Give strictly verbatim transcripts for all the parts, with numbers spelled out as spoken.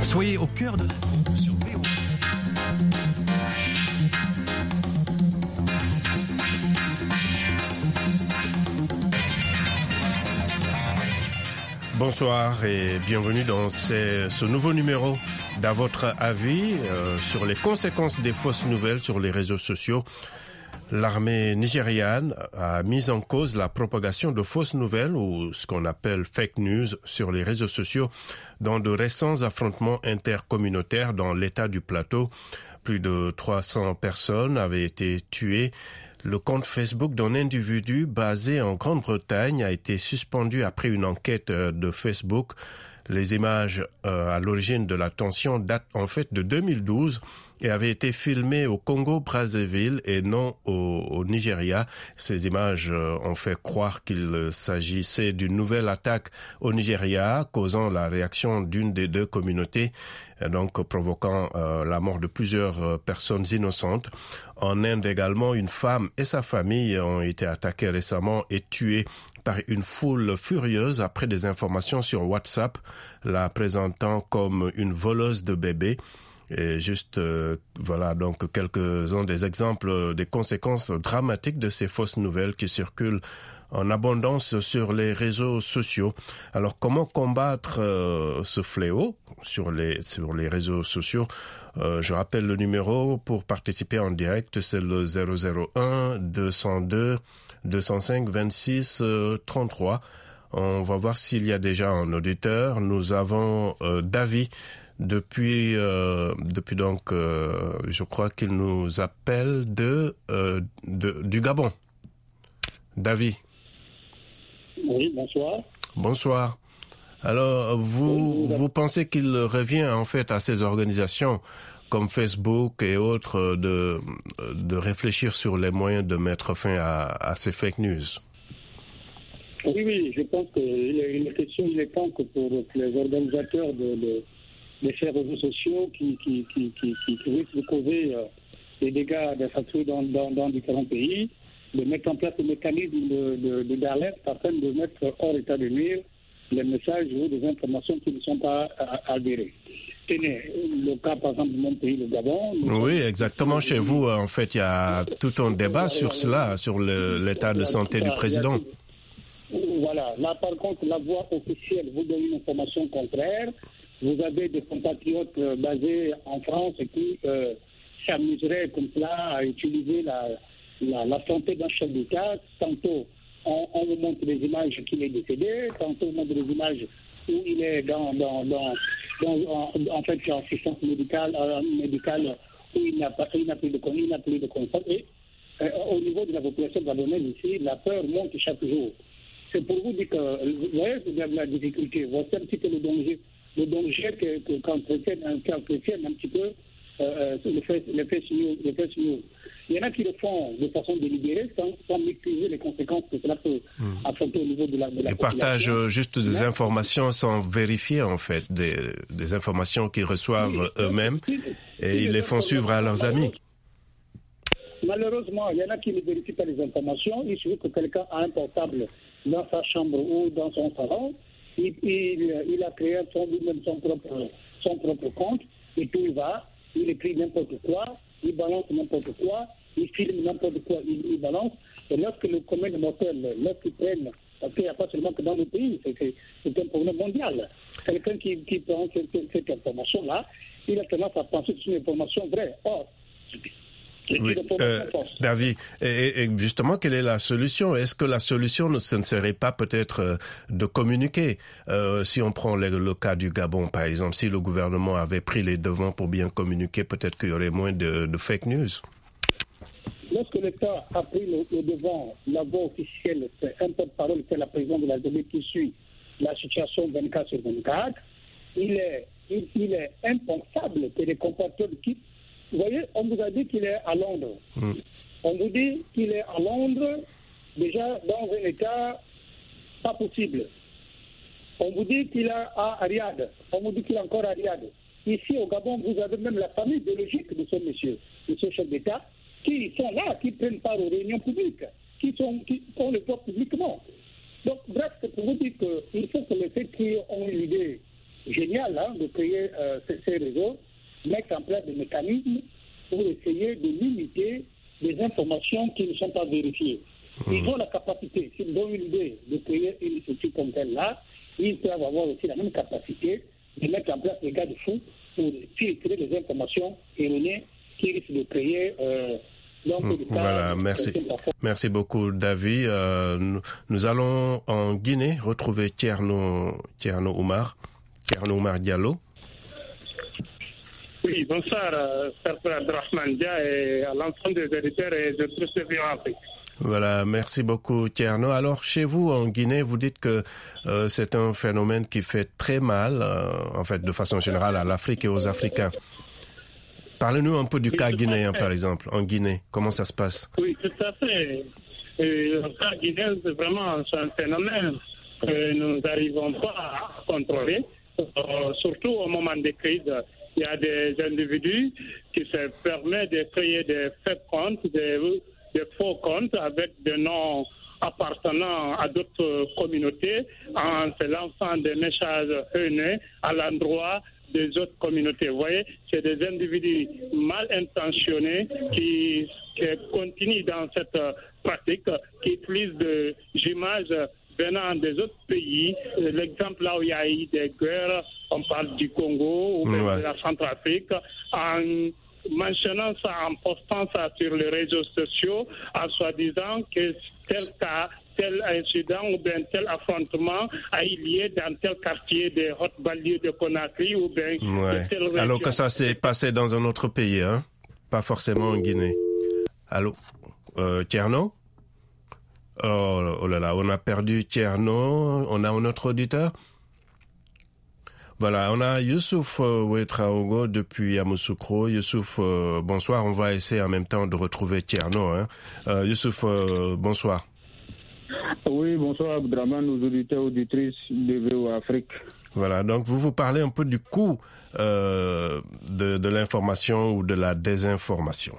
Soyez au cœur de la sur V O. Bonsoir et bienvenue dans ce, ce nouveau numéro d'À votre avis euh, sur les conséquences des fausses nouvelles sur les réseaux sociaux. L'armée nigériane a mis en cause la propagation de fausses nouvelles ou ce qu'on appelle fake news sur les réseaux sociaux dans de récents affrontements intercommunautaires dans l'état du Plateau. Plus de trois cents personnes avaient été tuées. Le compte Facebook d'un individu basé en Grande-Bretagne a été suspendu après une enquête de Facebook. Les images euh, à l'origine de la tension datent en fait de deux mille douze et avaient été filmées au Congo-Brazzaville et non au, au Nigeria. Ces images euh, ont fait croire qu'il s'agissait d'une nouvelle attaque au Nigeria, causant la réaction d'une des deux communautés, donc provoquant euh, la mort de plusieurs euh, personnes innocentes. En Inde également, une femme et sa famille ont été attaquées récemment et tuées par une foule furieuse après des informations sur WhatsApp la présentant comme une voleuse de bébés. Et juste, euh, voilà, donc quelques-uns des exemples des conséquences dramatiques de ces fausses nouvelles qui circulent en abondance sur les réseaux sociaux. Alors, comment combattre euh, ce fléau sur les sur les réseaux sociaux? euh, Je rappelle le numéro pour participer en direct, c'est le zéro zéro un deux zéro deux deux zéro cinq vingt-six trente-trois. On va voir s'il y a déjà un auditeur. Nous avons euh, David depuis euh, depuis donc euh, je crois qu'il nous appelle de, euh, de du Gabon. David. Oui, bonsoir. Bonsoir. Alors, vous, oui, vous pensez qu'il revient en fait à ces organisations comme Facebook et autres de, de réfléchir sur les moyens de mettre fin à, à ces fake news? Oui, oui, je pense qu'il est une question, il est temps que pour les organisateurs de, de, de ces réseaux sociaux qui, qui, qui, qui, qui, qui risquent de causer euh, des dégâts d'infrastructures dans, dans, dans différents pays, de mettre en place un mécanisme de, de, de, d'alerte afin de mettre hors état de nuire les messages ou des informations qui ne sont pas avérées. Tenez, le cas par exemple de mon pays, le Gabon. Oui, exactement. Chez vous, en fait, il y a tout un débat sur cela, sur le, l'état de santé du président. Voilà. Là, par contre, la voie officielle vous donne une information contraire. Vous avez des compatriotes euh, basés en France qui euh, s'amuseraient comme cela à utiliser la, la, la santé d'un chef d'État. Tantôt, on, on vous montre des images qu'il est décédé. Tantôt, on montre des images où il est dans, dans, dans, dans en, en fait, en assistance médicale, euh, médicale où il n'a pas, il n'a plus de il n'a plus de confort. Et euh, au niveau de la population gabonaise ici, la peur monte chaque jour. C'est pour vous dire que, vous voyez, vous avez la difficulté. Voici un petit peu le danger, le danger que, que, qu'entretiennent, qu'entretiennent un petit peu euh, le fait, le fait news, le fait news. Il y en a qui le font de façon délibérée sans, sans maîtriser les conséquences que cela peut mmh. affronter au niveau de la, de la Ils partagent juste des Mais, informations sans vérifier, en fait, des, des informations qu'ils reçoivent oui, eux-mêmes oui, et oui, ils les font suivre à leurs amis. Malheureusement, il y en a qui ne vérifient pas les informations. Il suffit que quelqu'un a un portable dans sa chambre ou dans son salon. Il, il, il a créé son, lui-même son propre, son propre compte et tout il va. Il écrit n'importe quoi, il balance n'importe quoi, il filme n'importe quoi, il, il balance. Et lorsque le commun des mortels, lorsqu'ils prennent, parce qu'il n'y a pas seulement que dans le pays, c'est, c'est, c'est un problème mondial. Quelqu'un qui, qui prend cette, cette information-là, il a tendance à penser que c'est une information vraie. Or, Oui, euh, David, et, et justement, quelle est la solution? Est-ce que la solution, ce ne serait pas peut-être euh, de communiquer? euh, Si on prend le, le cas du Gabon, par exemple, si le gouvernement avait pris les devants pour bien communiquer, peut-être qu'il y aurait moins de, de fake news. Lorsque l'État a pris le, le devant, la voie officielle, c'est un porte-parole, c'est la présidente de la République qui suit la situation vingt-quatre sur vingt-quatre, il est, il, il est impensable que les compatriotes qui... Vous voyez, on vous a dit qu'il est à Londres. Mmh. On vous dit qu'il est à Londres, déjà dans un état pas possible. On vous dit qu'il est à Riyad. On vous dit qu'il est encore à Riyad. Ici, au Gabon, vous avez même la famille biologique de ce monsieur, de ce chef d'État, qui sont là, qui prennent part aux réunions publiques, qui, sont, qui font le vote publiquement. Donc, bref, c'est pour vous dire qu'il faut que les faits qui ont une idée génial hein, de créer euh, ces, ces réseaux, mettre en place des mécanismes pour essayer de limiter les informations qui ne sont pas vérifiées. Mmh. Ils ont la capacité, s'ils ont une idée de créer une structure comme celle-là, ils peuvent avoir aussi la même capacité de mettre en place des garde-fous pour filtrer les informations erronées qui risquent de créer... Euh, Donc, mmh, voilà, merci. Merci beaucoup, David. Euh, nous, nous allons en Guinée retrouver Thierno, Thierno Oumar, Thierno Oumar Diallo. Oui, bonsoir, Serge Abdrahman Dia et à l'ensemble des éditeurs et de tous ceux qui ont appris. Voilà, merci beaucoup, Thierno. Alors, chez vous, en Guinée, vous dites que euh, c'est un phénomène qui fait très mal, euh, en fait, de façon générale, à l'Afrique et aux Africains. Parlez-nous un peu du oui, cas guinéen, par exemple, en Guinée. Comment ça se passe? Oui, tout à fait. Et le cas guinéen, c'est vraiment un phénomène que nous n'arrivons pas à contrôler, euh, surtout au moment des crises. Il y a des individus qui se permettent de créer des fake comptes, des, des faux comptes avec des noms appartenant à d'autres communautés en se lançant des messages haineux à l'endroit des autres communautés. Vous voyez, c'est des individus mal intentionnés qui, qui continuent dans cette pratique, qui utilisent des images venant des autres pays. L'exemple là où il y a eu des guerres, on parle du Congo ou même ouais. de la Centrafrique, en mentionnant ça, en postant ça sur les réseaux sociaux, en soi-disant que tel cas, tel incident ou bien tel affrontement a eu lieu dans tel quartier des hautes banlieues de Conakry ou bien ouais. de telle région. Alors que ça s'est passé dans un autre pays, hein? Pas forcément en Guinée. Allô, euh, Thierno? Oh, oh là là, on a perdu Thierno. On a un autre auditeur? Voilà, on a Youssouf euh, Ouetraogo depuis Yamoussoukro. Youssouf, euh, bonsoir. On va essayer en même temps de retrouver Thierno. Hein. Euh, Youssouf, euh, bonsoir. Oui, bonsoir Abdrahman, aux auditeurs auditrices de V O Afrique. Voilà, donc vous vous parlez un peu du coût euh, de, de l'information ou de la désinformation.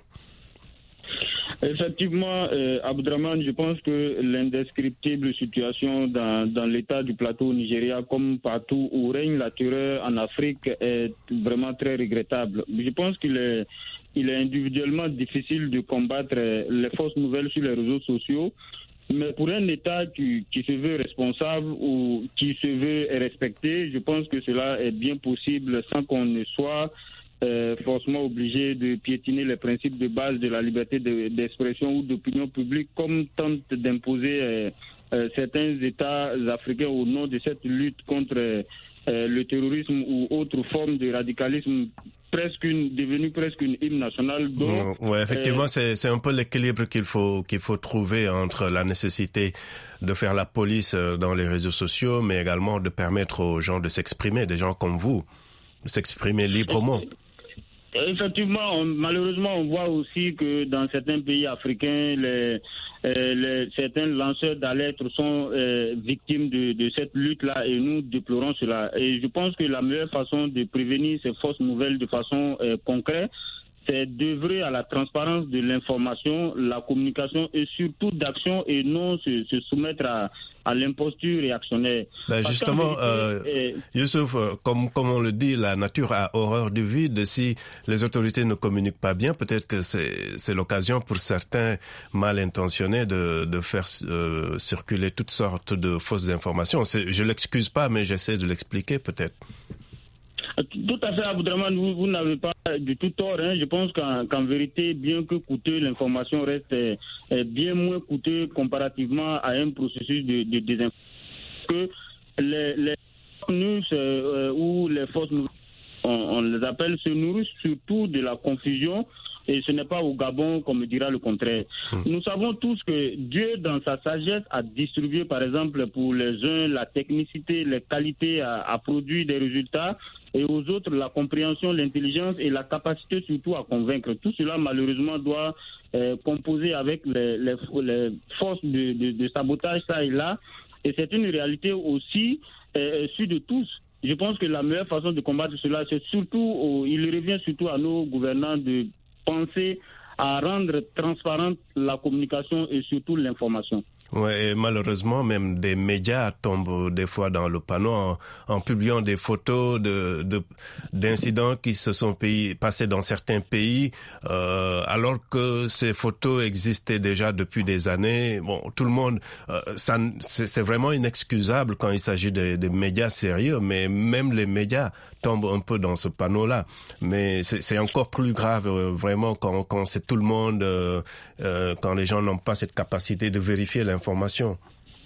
Effectivement, euh, Abdrahman, je pense que l'indescriptible situation dans, dans l'état du plateau Nigeria, comme partout où règne la terreur en Afrique, est vraiment très regrettable. Je pense qu'il est, il est individuellement difficile de combattre les fausses nouvelles sur les réseaux sociaux. Mais pour un État qui, qui se veut responsable ou qui se veut respecté, je pense que cela est bien possible sans qu'on ne soit euh, forcément obligé de piétiner les principes de base de la liberté de, d'expression ou d'opinion publique, comme tentent d'imposer euh, euh, certains États africains au nom de cette lutte contre euh, le terrorisme ou autre forme de radicalisme presque une, devenu presque une hymne nationale. Donc, oui, effectivement, euh, c'est, c'est un peu l'équilibre qu'il faut, qu'il faut trouver entre la nécessité de faire la police dans les réseaux sociaux, mais également de permettre aux gens de s'exprimer, des gens comme vous, de s'exprimer librement. Effectivement, on, malheureusement, on voit aussi que dans certains pays africains, les, euh, les, certains lanceurs d'alerte sont euh, victimes de, de cette lutte-là et nous déplorons cela. Et je pense que la meilleure façon de prévenir ces fausses nouvelles de façon euh, concrète, c'est d'œuvrer à la transparence de l'information, la communication et surtout d'action et non se, se soumettre à, à l'imposture réactionnaire. Ben justement, euh, est... Youssouf, comme, comme on le dit, la nature a horreur du vide. Si les autorités ne communiquent pas bien, peut-être que c'est, c'est l'occasion pour certains mal intentionnés de, de faire euh, circuler toutes sortes de fausses informations. C'est, je l'excuse pas, mais j'essaie de l'expliquer peut-être. Tout à fait, Abdrahman, vous, vous n'avez pas du tout tort. Hein. Je pense qu'en, qu'en vérité, bien que coûteux, l'information reste est, est bien moins coûteux comparativement à un processus de, de désinformation. Que les, les news euh, ou les fausses nouvelles, on, on les appelle, se nourrissent surtout de la confusion. Et ce n'est pas au Gabon qu'on me dira le contraire. Mmh. Nous savons tous que Dieu, dans sa sagesse, a distribué, par exemple, pour les uns, la technicité, les qualités à, à produire des résultats, et aux autres, la compréhension, l'intelligence et la capacité surtout à convaincre. Tout cela, malheureusement, doit euh, composer avec les, les, les forces de, de, de sabotage, ça et là. Et c'est une réalité aussi euh, sûre de tous. Je pense que la meilleure façon de combattre cela, c'est surtout, au, il revient surtout à nos gouvernants de penser à rendre transparente la communication et surtout l'information. Ouais, et malheureusement, même des médias tombent des fois dans le panneau en, en publiant des photos de, de d'incidents qui se sont pays, passés dans certains pays, euh, alors que ces photos existaient déjà depuis des années. Bon, tout le monde, euh, ça, c'est, c'est vraiment inexcusable quand il s'agit des de médias sérieux, mais même les médias tombent un peu dans ce panneau-là. Mais c'est, c'est encore plus grave, euh, vraiment, quand, quand c'est tout le monde, euh, euh, quand les gens n'ont pas cette capacité de vérifier l'information.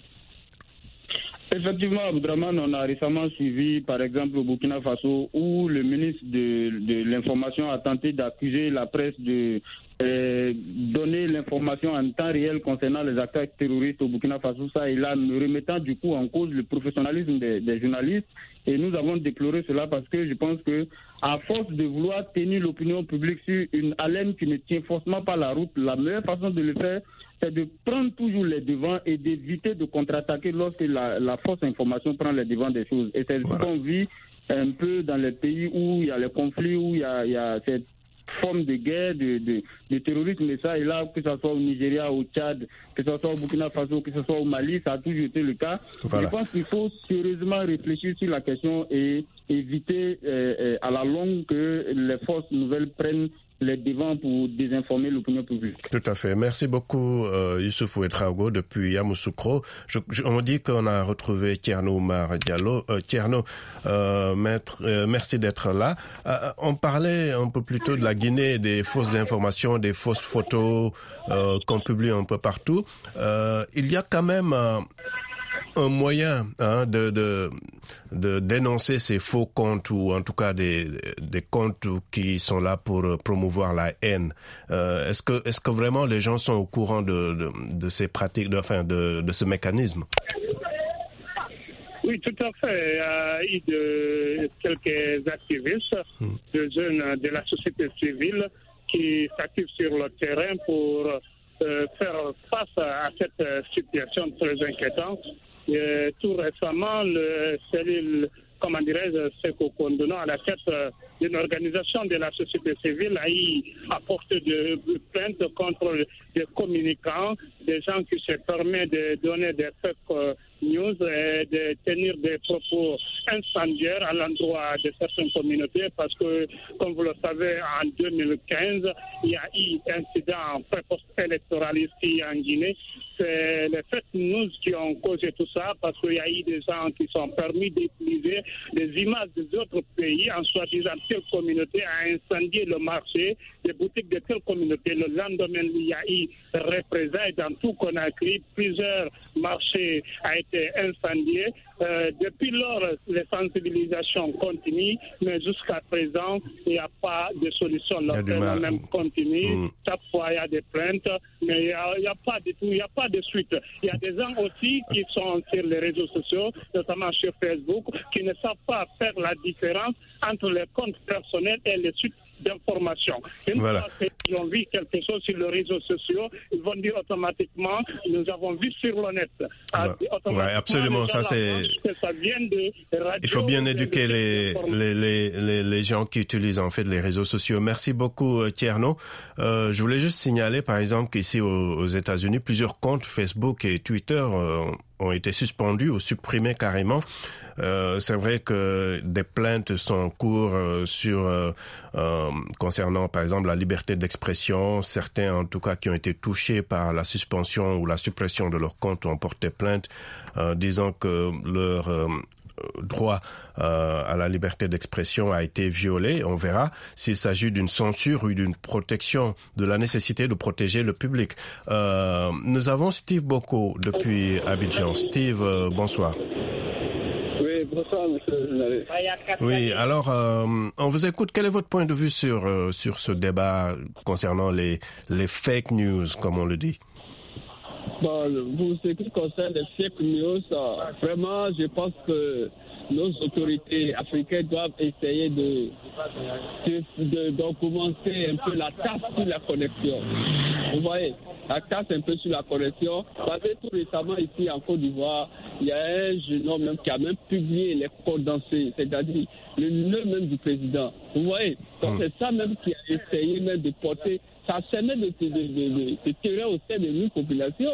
Effectivement, Abdraman, on a récemment suivi, par exemple, au Burkina Faso, où le ministre de, de l'information a tenté d'accuser la presse de euh, donner l'information en temps réel concernant les attaques terroristes au Burkina Faso, ça et là, remettant du coup en cause le professionnalisme des, des journalistes. Et nous avons déploré cela parce que je pense que, à force de vouloir tenir l'opinion publique sur une haleine qui ne tient forcément pas la route, la meilleure façon de le faire, c'est de prendre toujours les devants et d'éviter de contre-attaquer lorsque la, la fausse information prend les devants des choses. Et c'est voilà. Ce qu'on vit un peu dans les pays où il y a les conflits, où il y a, il y a cette forme de guerre, de, de, de terrorisme, et ça et là, que ce soit au Nigeria, au Tchad, que ce soit au Burkina Faso, que ce soit au Mali, ça a toujours été le cas. Voilà. Je pense qu'il faut sérieusement réfléchir sur la question et éviter euh, euh, à la longue que les fausses nouvelles prennent les devants pour désinformer l'opinion publique. Tout à fait. Merci beaucoup, euh, Youssouf Ouedraogo, depuis Yamoussoukro. Je, je, on dit qu'on a retrouvé Thierno Oumar Diallo. Euh, Thierno, euh, maître, euh, merci d'être là. Euh, on parlait un peu plus tôt de la Guinée, des fausses informations, des fausses photos euh, qu'on publie un peu partout. Euh, il y a quand même euh, un moyen hein, de, de, de dénoncer ces faux comptes ou en tout cas des, des comptes qui sont là pour promouvoir la haine. Euh, est-ce que, est-ce que vraiment les gens sont au courant de, de, de ces pratiques, de, enfin, de, de ce mécanisme? Oui, tout à fait. Il y a eu de, quelques activistes, hmm. de jeunes de la société civile qui s'activent sur le terrain pour euh, faire face à cette situation très inquiétante. Et tout récemment, le cellule, comment dirais-je, Seko Kondono, à la tête d'une organisation de la société civile, a eu apporté de plaintes contre des communicants, des gens qui se permettent de donner des fake news et de tenir des propos incendiaires à l'endroit de certaines communautés parce que, comme vous le savez, en deux mille quinze, il y a eu un incident post-électoraliste en Guinée. C'est les fake news qui ont causé tout ça parce qu'il y a eu des gens qui sont permis d'utiliser des images des autres pays en soi-disant telle communauté a incendié le marché, des boutiques de telle communauté. Le lendemain, il y a eu représailles dans tout Conakry. Plusieurs marchés ont été incendiés. Euh, depuis lors, les sensibilisations continuent, mais jusqu'à présent, il n'y a pas de solution. Le phénomène continue. Mmh. Chaque fois, il y a des plaintes, mais il n'y a, a pas de tout, il n'y a pas de suite. Il y a des gens aussi qui sont sur les réseaux sociaux, notamment sur Facebook, qui ne savent pas faire la différence entre les comptes personnels et les suites d'informations. Une voilà. fois qu'ils ont vu quelque chose sur les réseaux sociaux, ils vont dire automatiquement, nous avons vu sur le net. Ouais, ouais absolument. Ça, c'est... Ça vient de radio, il faut bien éduquer les, les, les, les, les gens qui utilisent en fait les réseaux sociaux. Merci beaucoup, Thierno. Euh, je voulais juste signaler, par exemple, qu'ici aux, aux États-Unis, plusieurs comptes Facebook et Twitter euh, ont été suspendus ou supprimés carrément. Euh, c'est vrai que des plaintes sont en cours euh, sur euh, euh, concernant par exemple la liberté d'expression. Certains en tout cas qui ont été touchés par la suspension ou la suppression de leur compte ont porté plainte euh, disant que leur euh, droit euh, à la liberté d'expression a été violé. On verra s'il s'agit d'une censure ou d'une protection, de la nécessité de protéger le public. Euh, nous avons Steve Boko depuis Abidjan. Steve, euh, bonsoir. Bonsoir, monsieur le journaliste. Oui, alors, euh, on vous écoute. Quel est votre point de vue sur, euh, sur ce débat concernant les, les fake news, comme on le dit? Bon, pour ce qui concerne les fake news, vraiment, je pense que nos autorités africaines doivent essayer de, de, de, de commencer un peu la tasse sur la connexion. Vous voyez, la tasse un peu sur la connexion. Vous savez, tout récemment ici en Côte d'Ivoire, il y a un jeune homme même qui a même publié les condensés, c'est-à-dire le nom même du président. Vous voyez, donc c'est ça même qui a essayé même de porter, ça semait de, de, de, de, de terreur au sein de nos populations.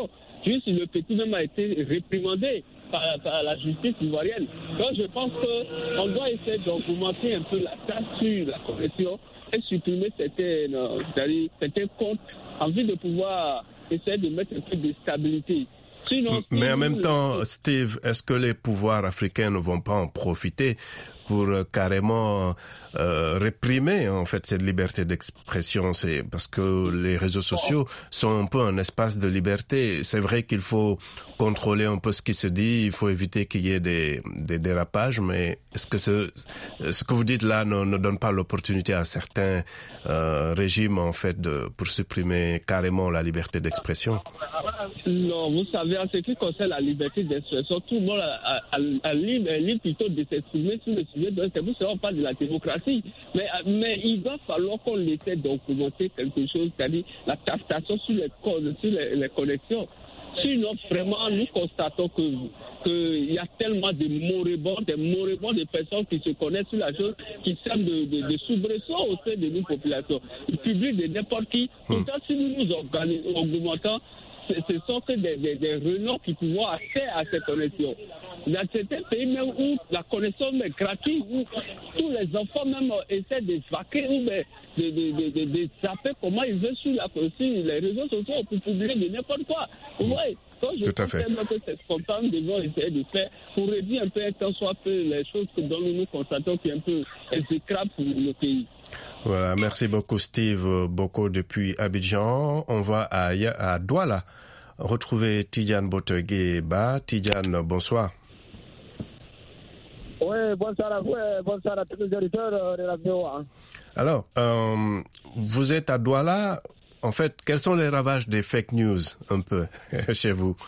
puisque le petit même a été réprimandé par, par la justice ivoirienne. Donc je pense qu'on doit essayer d'augmenter un peu la tâche sur la correction et supprimer certains, euh, certains comptes en vue de pouvoir essayer de mettre un peu de stabilité. Sinon, Mais si en même le... temps, Steve, est-ce que les pouvoirs africains ne vont pas en profiter pour euh, carrément euh, réprimer en fait cette liberté d'expression? C'est parce que les réseaux sociaux sont un peu un espace de liberté. C'est vrai qu'il faut contrôler un peu ce qui se dit, il faut éviter qu'il y ait des, des dérapages, mais est-ce que ce, ce que vous dites là ne, ne donne pas l'opportunité à certains euh, régimes en fait de pour supprimer carrément la liberté d'expression? Non, vous savez, en ce qui concerne la liberté d'expression, tout le monde a, a, a, a libre, libre plutôt de s'exprimer sur le sujet de c'est vous on parle de la démocratie. Mais, mais il va falloir qu'on essaie d'augmenter quelque chose, c'est-à-dire la taxation sur les codes, sur les, les connexions. Sinon, vraiment, nous constatons que qu'il y a tellement de moribonds, des moribonds de personnes qui se connaissent sur la chose, qui servent de, de, de soubresauts au sein de nos populations. Le public de n'importe qui, pourtant, si nous nous augmentons, ce sont que des, des, des réunions qui pouvoir accès à ces connexions. Dans certains pays même où la connexion est gratuite, où tous les enfants même essaient de vaquer ou de, de, de, de, de zapper comment ils veulent sur, la, sur les réseaux sociaux pour publier de n'importe quoi. Vous voyez, quand je Tout à fait. pense que c'est spontané, nous devons essayer de faire pour réduire un peu, tant soit peu, les choses que dont nous nous constatons qui est un peu exécrable pour le pays. Voilà, merci beaucoup Steve, beaucoup depuis Abidjan. On va à, à Douala retrouver Tidjane Botegueba. Tidjane, bonsoir. Oui, bonsoir à vous et bonsoir à tous les auditeurs de la V O A. Alors, euh, vous êtes à Douala. En fait, quels sont les ravages des fake news un peu chez vous?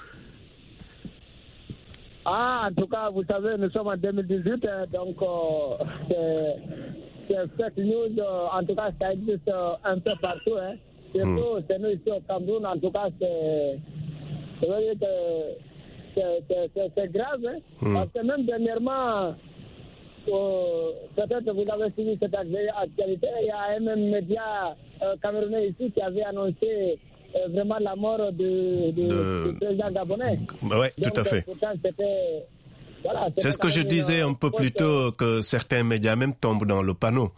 Ah, en tout cas, vous savez, nous sommes en deux mille dix-huit, donc euh, c'est, c'est fake news, euh, en tout cas, ça existe euh, un peu partout. Hein. Surtout, mm. c'est nous ici au Cameroun, en tout cas, c'est, c'est, c'est, c'est, c'est, c'est grave. Hein. Mm. Parce que même dernièrement, euh, peut-être vous avez suivi cette actualité, il y a un même média euh, camerounais ici qui avait annoncé euh, vraiment la mort de, de, de... du président gabonais. Oui, tout à fait. Pourtant, c'était, voilà, c'est ce que je disais un peu plus tôt, que certains médias même tombent dans le panneau.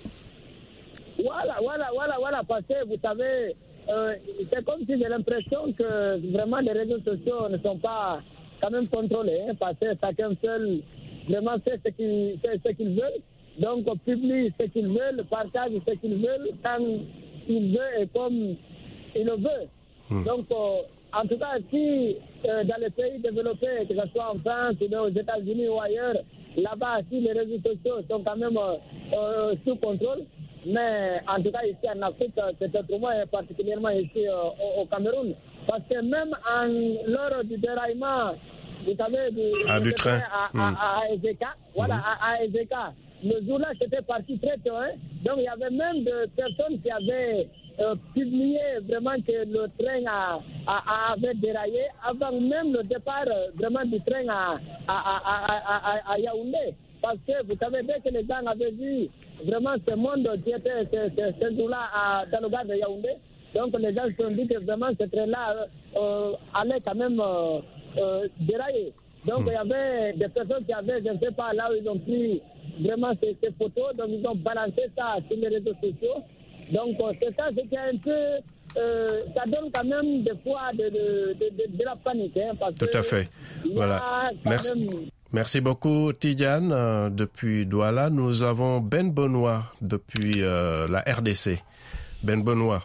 Voilà, voilà, voilà, voilà, parce que vous savez, euh, c'est comme si j'ai l'impression que vraiment les réseaux sociaux ne sont pas quand même contrôlés, hein, parce que chacun seul vraiment sait ce qu'il, sait ce qu'il veut, donc publie ce qu'il veut, partage ce qu'il veut, quand il veut et comme il le veut. Mmh. Donc, euh, en tout cas, si euh, dans les pays développés, que ce soit en France ou aux États-Unis ou ailleurs, là-bas, si les réseaux sociaux sont quand même euh, euh, sous contrôle, mais en tout cas ici en Afrique, c'est autrement, et particulièrement ici euh, au, au Cameroun. Parce que même en, lors du déraillement, vous savez, du, ah, du train à, mmh. à, à Ezeka, voilà, mmh. à, à Ezeka, le jour-là, c'était parti très tôt. Hein? Donc, il y avait même des personnes qui avaient euh, publié vraiment que le train a, a, a, avait déraillé avant même le départ vraiment du train à, à, à, à, à Yaoundé. Parce que vous savez, dès que les gens avaient vu vraiment ce monde qui était ce, ce, ce jour-là dans le gare de Yaoundé, donc les gens se sont dit que vraiment ce train-là euh, allait quand même euh, euh, dérailler. Donc mmh. il y avait des personnes qui avaient, je ne sais pas, là où ils ont pris vraiment ces, ces photos, donc ils ont balancé ça sur les réseaux sociaux. Donc c'est ça, c'est qu'il y a un peu, euh, ça donne quand même des fois de, de, de, de, de la panique. Hein, parce Tout à fait. Voilà. Merci. Même... Merci beaucoup, Tidjane. Euh, depuis Douala, nous avons Ben Benoît depuis euh, la R D C. Ben Benoît.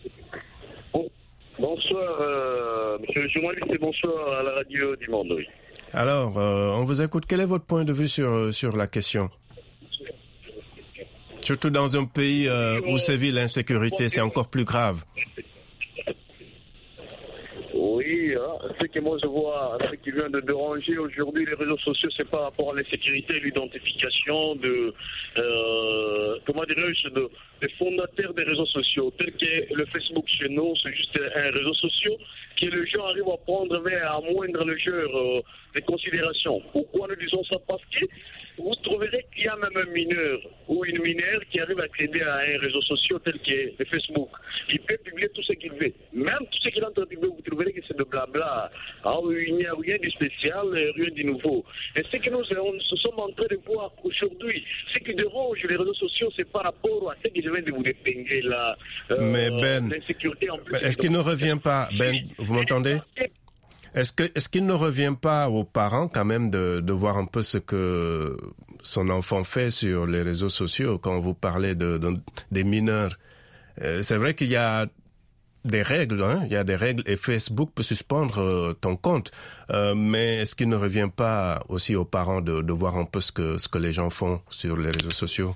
Bonsoir, euh, monsieur le journaliste, et bonsoir à la radio du Monde. Oui. Alors, euh, on vous écoute. Quel est votre point de vue sur, sur la question? Surtout dans un pays euh, où sévit l'insécurité, c'est encore plus grave. Oui, ce que moi je vois, ce qui vient de déranger aujourd'hui les réseaux sociaux, c'est par rapport à l'insécurité et l'identification de, euh, comment dirais-je, de, des fondateurs des réseaux sociaux, tels que le Facebook chez nous, c'est juste un réseau social que les gens arrivent à prendre, mais à moindre légère euh, des considérations. Pourquoi nous disons ça? Parce que vous trouverez qu'il y a même un mineur ou une mineure qui arrive à accéder à un réseau social tel que le Facebook. Il peut publier tout ce qu'il veut. Même tout ce qu'il est en train de publier, vous trouverez que c'est de blabla. Alors, il n'y a rien de spécial, rien de nouveau. Et ce que nous, nous sommes en train de voir aujourd'hui, ce qui dérange les réseaux sociaux, c'est par rapport à ce que je viens de vous dépeindre là. Euh, Mais Ben, l'insécurité en plus. Est-ce qu'il ne revient pas, Ben, vous m'entendez? Est-ce que est-ce qu'il ne revient pas aux parents quand même de de voir un peu ce que son enfant fait sur les réseaux sociaux quand vous parlez de, de des mineurs? Euh, c'est vrai qu'il y a des règles, hein, il y a des règles et Facebook peut suspendre euh, ton compte, euh, mais est-ce qu'il ne revient pas aussi aux parents de de voir un peu ce que ce que les gens font sur les réseaux sociaux?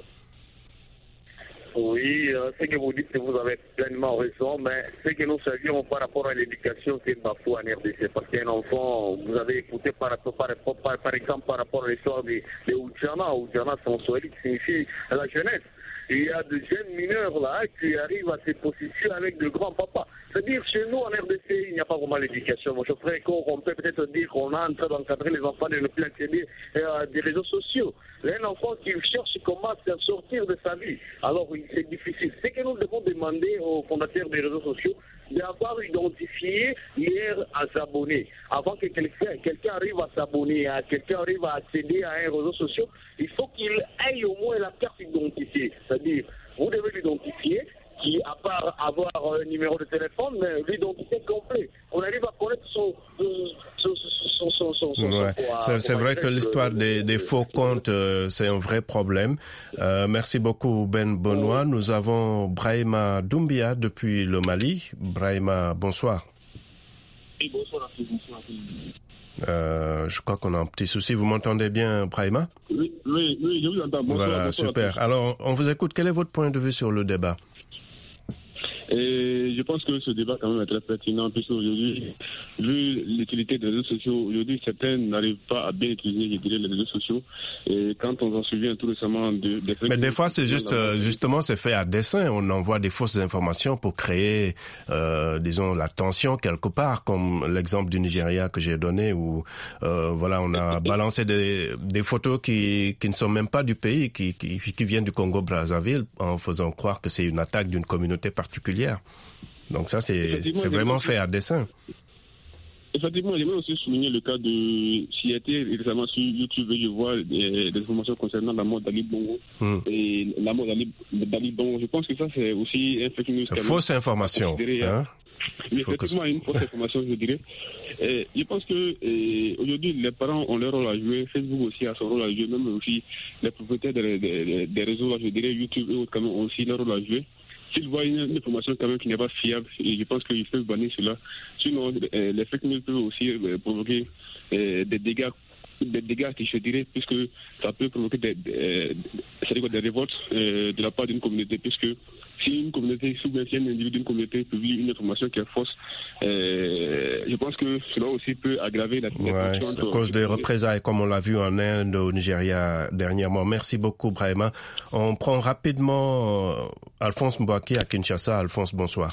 Oui, euh, ce que vous dites, vous avez pleinement raison, mais ce que nous savions par rapport à l'éducation qui est bafouée en R D C, parce qu'un enfant, vous avez écouté par, par, par, par exemple par rapport à l'histoire de, de Oudjana, Oudjana c'est en swahili qui signifie la jeunesse. Il y a de jeunes mineurs là qui arrivent à se positionner avec de grands papas. C'est-à-dire, chez nous, en R D C, il n'y a pas vraiment l'éducation. Moi, je ferais qu'on peut peut-être dire qu'on est en train d'encadrer les enfants de ne plus accéder à des réseaux sociaux. Un enfant qui cherche comment se sortir de sa vie, alors c'est difficile. Ce que nous devons demander aux fondateurs des réseaux sociaux, d'avoir identifié hier à s'abonner. Avant que quelqu'un quelqu'un arrive à s'abonner, à quelqu'un arrive à accéder à un réseau social, il faut qu'il ait au moins la carte d'identité. C'est-à-dire, vous devez l'identifier, qui, à part avoir un numéro de téléphone, mais l'identité complète. On arrive à connaître son... son, son, son, son, son ouais. C'est, c'est vrai que l'histoire des, des faux comptes, euh, c'est un vrai problème. Euh, merci beaucoup, Ben Benoît. Nous avons Brahima Doumbia depuis le Mali. Brahima, bonsoir. Oui, bonsoir. bonsoir. Euh, je crois qu'on a un petit souci. Vous m'entendez bien, Brahima? Oui, oui, oui, je vous entends. Bonsoir, voilà, bonsoir super. Alors, on vous écoute. Quel est votre point de vue sur le débat? Et je pense que ce débat quand même est très pertinent, puisque aujourd'hui, vu l'utilité des réseaux sociaux, aujourd'hui certains n'arrivent pas à bien utiliser, je dirais, les réseaux sociaux. Et quand on s'en souvient tout récemment de, des mais des fois c'est juste euh, justement c'est fait à dessein. On envoie des fausses informations pour créer, euh, disons, la tension quelque part, comme l'exemple du Nigeria que j'ai donné, où euh, voilà, on a balancé des, des photos qui qui ne sont même pas du pays, qui qui, qui viennent du Congo-Brazzaville, en faisant croire que c'est une attaque d'une communauté particulière. Donc ça, c'est, c'est vraiment fait à dessein. Effectivement, j'aimerais aussi souligner le cas de... J'y étais récemment sur YouTube et je vois des, des informations concernant la mort d'Ali Bongo. Hum. Et la mort d'Ali, d'Ali Bongo, je pense que ça, c'est aussi un fake news. C'est fausse information. Hein? Mais effectivement, que... une fausse information, je dirais. Et je pense que et, aujourd'hui, les parents ont leur rôle à jouer. Facebook aussi a son rôle à jouer. Même aussi les propriétaires des, des, des réseaux, je dirais, YouTube et autres, quand même, ont aussi leur rôle à jouer. S'ils voient une, une information quand même qui n'est pas fiable, et je pense qu'ils peuvent bannir cela. Sinon, euh, les fake news peuvent aussi euh, provoquer euh, des dégâts, des dégâts, je dirais, puisque ça peut provoquer des, des, c'est-à-dire des révoltes euh, de la part d'une communauté, puisque si une communauté, si un individu d'une communauté publie une information qui est fausse, euh, je pense que cela aussi peut aggraver la situation. Ouais, à cause des représailles, comme on l'a vu en Inde, au Nigeria dernièrement. Merci beaucoup, Brahima. On prend rapidement euh, Alphonse Mbouaki à Kinshasa. Alphonse, bonsoir.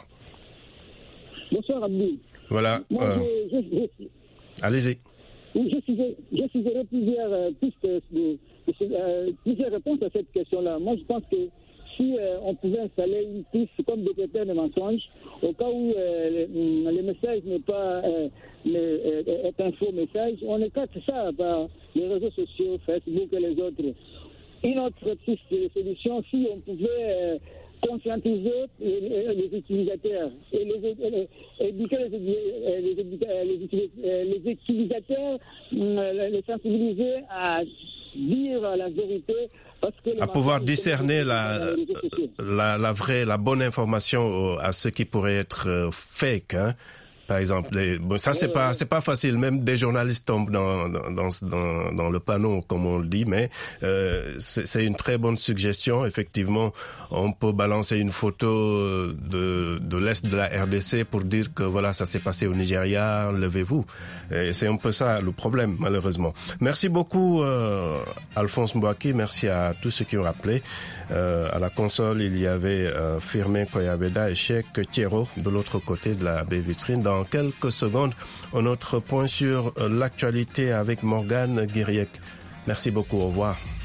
Bonsoir, Abdou. Voilà. Moi, euh, je, je, je, allez-y. Je suivrai, je suivrai plusieurs euh, pistes, de, de, de, euh, plusieurs réponses à cette question-là. Moi, je pense que si euh, on pouvait installer une piste comme détecteur de mensonges, au cas où euh, le, le message n'est pas euh, le, est un faux message, on écarte ça par les réseaux sociaux, Facebook et les autres. Une autre piste de solution, si on pouvait euh, conscientiser les, les utilisateurs et les, éduquer les, les, les, les utilisateurs, les sensibiliser à dire la vérité, parce que à pouvoir discerner la, la, la vraie, la bonne information à ce qui pourrait être fake, hein. par exemple. Les, bon, ça, c'est pas, c'est pas facile. Même des journalistes tombent dans, dans, dans, dans le panneau, comme on le dit, mais euh, c'est, c'est une très bonne suggestion. Effectivement, on peut balancer une photo de, de l'Est de la R D C pour dire que voilà, ça s'est passé au Nigeria, levez-vous. Et c'est un peu ça le problème, malheureusement. Merci beaucoup, euh, Alphonse Mbouaki. Merci à tous ceux qui ont appelé. Euh, à la console, il y avait euh, Firmin Koyabeda et Cheikh Thiero de l'autre côté de la baie vitrine. Dans quelques secondes, un autre point sur euh, l'actualité avec Morgane Guiriec. Merci beaucoup. Au revoir.